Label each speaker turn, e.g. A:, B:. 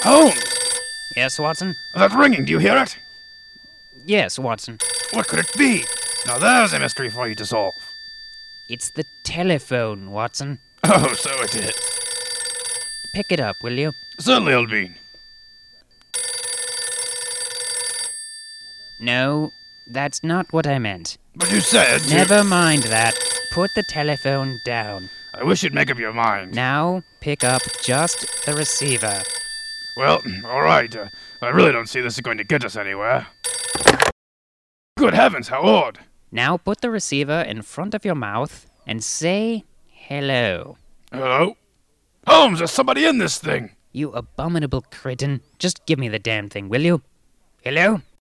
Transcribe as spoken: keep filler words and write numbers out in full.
A: Holmes!
B: Yes, Watson?
A: That's ringing, do you hear it?
B: Yes, Watson.
A: What could it be? Now there's a mystery for you to solve.
B: It's the telephone, Watson.
A: Oh, so it is.
B: Pick it up, will you?
A: Certainly, Old Bean.
B: No, that's not what I meant.
A: But you said... you-
B: Never mind that. Put the telephone down.
A: I wish you'd make up your mind.
B: Now, pick up just the receiver.
A: Well, alright. Uh, I really don't see this is going to get us anywhere. Good heavens, how odd.
B: Now put the receiver in front of your mouth and say hello.
A: Hello? Holmes, there's somebody in this thing.
B: You abominable cretin. Just give me the damn thing, will you? Hello?